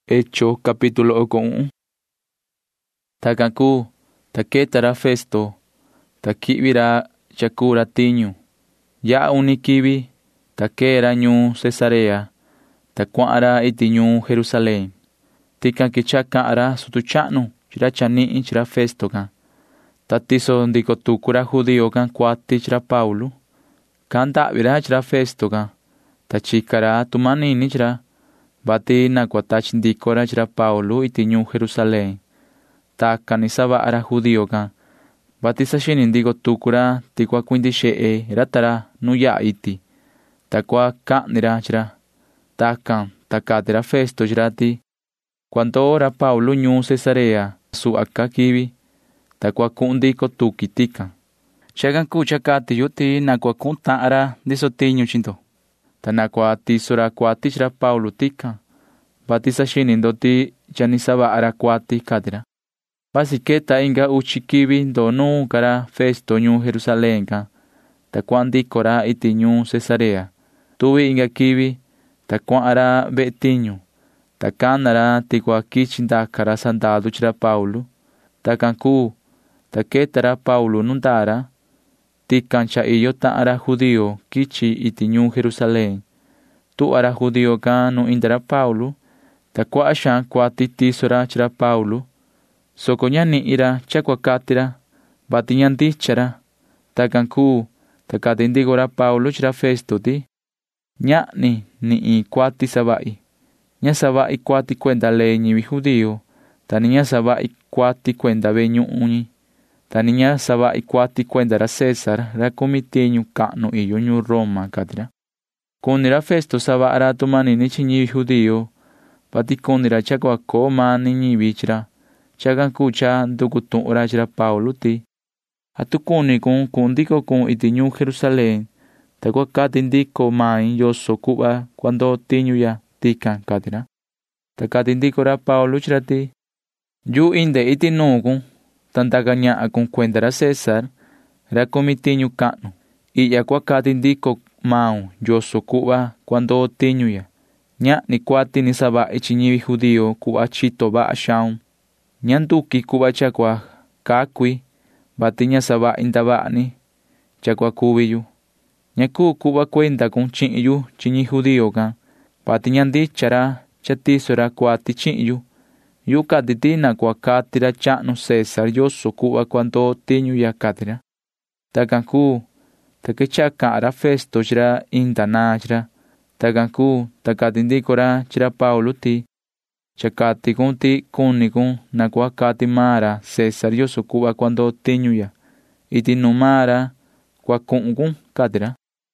Hechos capítulo 1. Takaku, taketara Festo, takibira chakura tiñu. Ya unikibi, takera ñu Cesarea, takuara itiñu Jerusalén. Tikan kichakara sutuchanu, chira chani chira Festo kan. Tatiso ndiko tukura judío kan kuati chira Paulo. Kanda vira chira Festo kan. Tachikara tumanini chira. Bati nakwatach ndikora chira Paulo itiñu Jerusalén. Takani sabara judío kan. Bati sashini ndigo tukura tikwa kwindishee ratara nuya iti. Takwa kanira chira. Takan takatera Festo chirati. Cuando ora Paulo ñu Cesarea su akakibi. Takwa kundiko tukitika. Chagan kucha kati yuti nakwa kuntara disotiñu chinto. Tanakwa tisora kwati chira Paulo tika. Bati sashini ndoti chanisaba ara kwati katira. Basiketa inga uchikibi ndonu kara Festo ñu Jerusalén ka. Takwandi kora iti ñu Cesarea. Tuwi inga kibi takwa ara betiñu. Takanara tikwa kichinda kara sandado chira Paulo. Takanku taketara Paulo nundara. Tikancha iyo ta ara judío kichi iti ñu Jerusalén. Tu ara judío ka no indara Paulo. Takwa ashan kwa titisora chira Paulo. Sokonyani ira chakwa katira. Batinyandi chara. Takanku takatindigora Paulo chira Festo ti. Nyani ni kwati sabai. Nya sabai kwati kwenda leñi judío. Taninya sabai kwati kwenda beñu uñi. Taninya sabai kwati kwenda ra César ra komiteñu kanu iyo ñu Roma katira. Kunira Festo sabara tumanini chiñi judío. Bati kunira chakwa ko mani ñibi chira. Chagan kucha ndukutura chira Paulo ti. Atukuni kun kundiko kun itiñu Jerusalén. Takwa katindiko mai yoso kuba cuando tiñu ya tikan katira. Takatindikora Paulo chira ti. Yu inde itinu kun. Tantaganya akun kwenda ra César. Ra komiteñu kanu. Iya kwa katindiko mau yoso kuba cuando tiñu ya. Nya ni kwati ni saba ichiñibi judío kuba chito ba ashaun. Nyanduki kuba chakwa kakwi. Batinya saba indabani. Chakwa kubiyu. Nyaku kuba kwenda kun chiñiyu chiñi judío kan. Batinyandi chara chatisora kwati chiñiyu. Yuka titina kwa katira chanu César yoso kuba cuando tiñu ya katira. Takanku takechaka ara Festo chira indana chira. Takanku takatindikora chira Paulo ti. Chakati kunti kunikun nakwa kati mara César yoso kuba cuando tiñu ya. Iti numara kwa kunkun katira.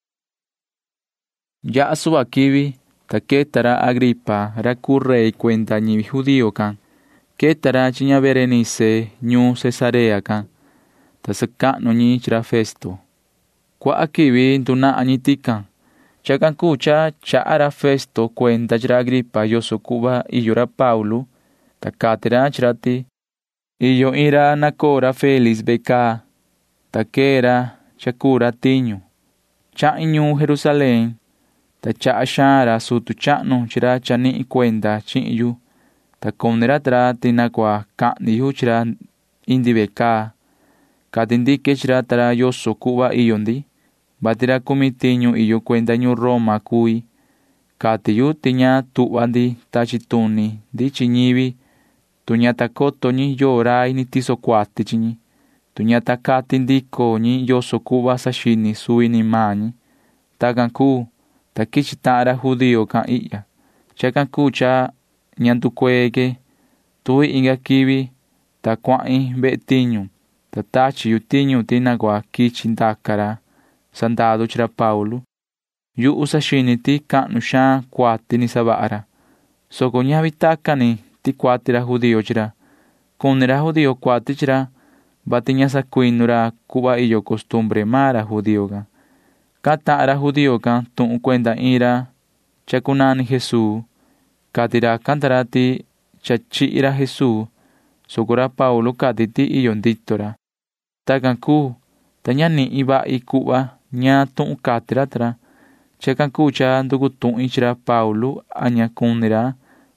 Ya suba kibi taketara Agripa ra kurrey kwenda ñibi judío kan. Ketara chiña Berenice ñu Cesarea kan. Tasakano ñi chira Festo. Kwa akibi nduna añitikan. Chakan kucha chaara Festo kwenda chira Agripa yoso kuba iyo ra Paulo. Takatera chirati. Iyo ira nakora Félix beka. Takera chakura tiñu. Chañu Jerusalén. Tacha shara sutu chanu chira chani kwenda chiñu. Takonera tra tinakwa kaniyu chira indi beka. Katindike chira tara yoso kuba iyondi. Batira komiteñu iyo kwenda ñu Roma kui. Katiyu tiña tuwandi tachituni di chiñibi. Tuña takoto ñi yorai ni tiso kwati chiñi. Tuña takati ndiko ñi yoso kuba sashini sui ni mañi. Takanku takichitara judío kan iya. Chakanku cha nyantukwege. Tui inga kibi takwai betiñu. Tatachi yutiñu tinagwa kichindakara. Sandado chira Paulo. Yu usashini ti kanu shan kwati ni sabara. Soko nyabi takani ti kwati ra judío chira. Kunira judío kwati chira. Batinya sakuinura kuba iyo costumbre mara judío kan. Kata ara judío kan tun kwenda ira. Chakunani Jesús. Katira kantarati chachi ira Jesús. Sokora Paulo katiti iyo ndiktora. Takanku tanyani iba ikuba. Nya tun katira tra. Chakan kucha ndugu tun ichira Paulo aña kunira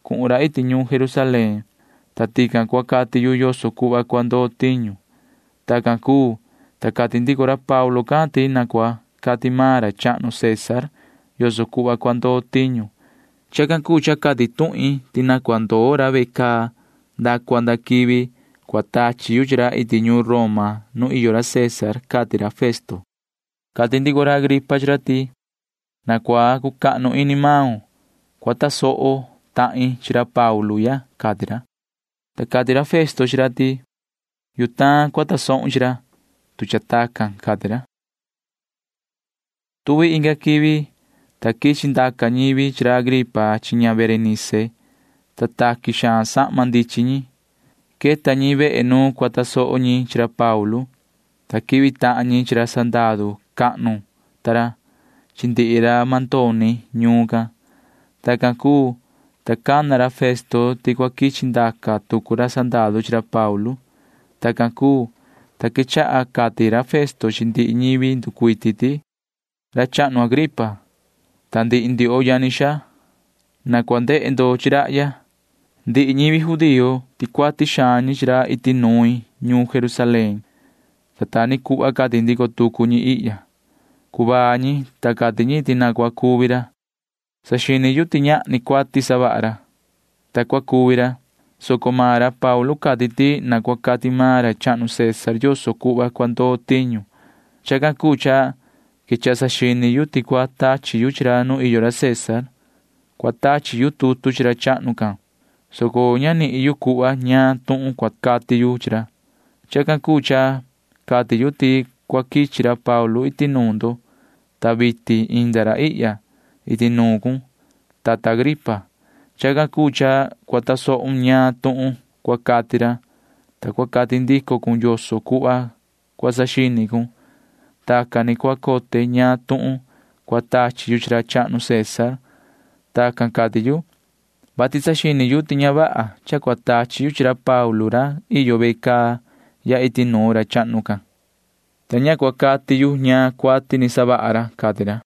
ku'un ra iti ñuu Jerusalén, ta tikan kua kati yu yoso ku'va kua ndoo tiñu. Takan kuu, ta kati ndiko ra Paulo ka'an ti na kua kati maa ra cha'nu César yoso ku'va kua ndoo tiñu. Chakan kuu cha kati tu'in ti na kua ndoo ra ve'e kaa nda kua nda kivi kua tachi yu chi ra iti ñuu Roma nu iyo ra César, kati ra Festo. Kati ndiko ra Agripa chi ra ti na kua kuka'nu ini maun kua taso'o ta'in chi ra Paulo ya, kati ra. Ta kati ra Festo chi ra ti yutaan kua taso'un chi ra tu cha takan, kati ra. Tuvi inga kivi ta kichi ndaka ñivi chi ra Agripa chi ña Berenice, ta taki xaan sa'ma ndichi ñi. Keta ñi ve'e nu kua taso'o ñi chi ra Paulo, ta kivi ta'an ñi chi ra sandadu ka'nu ta ra chi ndi'i ra mandoni ñuu kan. Takan kuu, ta kana ra Festo ti kua kichi ndaka tuku ra sandadu chi ra Paulo. Takan kuu, ta kicha'a kati ra Festo chi ndi'i ñivi ndukuiti ti: ra cha'nu Agripa, ta ndi'i ndio'o yani xaa, na kua nde'e ndo chi ra'ya. Ndi'i ñivi judío ti kuati xaan ñi chi ra iti nui ñuu Jerusalén, ta tani ku'va kati ndiko tuku ñi i'ya. Kuvaa ñi ta kati ñi ti na kua kuvi ra. Saxini yu ti ña'ni kuati sava'a ra, ta kua kuvi ra. Soko maa ra Paulo kati ti na kua kati maa ra cha'nu César yoso ku'va kua ndoo tiñu. Chakan kuu cha kicha saxini yu ti kua tachi yu chi ra nu iyo ra César. Kua tachi yu tutu chi ra cha'nu kan, soko ña ni'i yu ku'va ñaa tu'un kua kati yu chi ra. Chakan kuu cha kati yu ti kua kichi ra Paulo iti nuu ndo, ta viti inda ra i'ya iti nuu kun, tata Agripa. Chakan kuu cha kua taso'un ñaa tu'un kua kati ra, ta kua kati ndiko kun yoso ku'va kua saxini kun. Takan ni kua kote ñaa tu'un kua tachi yu chi ra cha'nu César. Takan kati yu, vati saxini yu ti ña va'a cha kua tachi yu chi ra Paulo ra iyo ve'e kaa ya iti nuu ra cha'nu kan. Ta ña kua kati yu ñaa kuati ni sava'a ra, kati ra.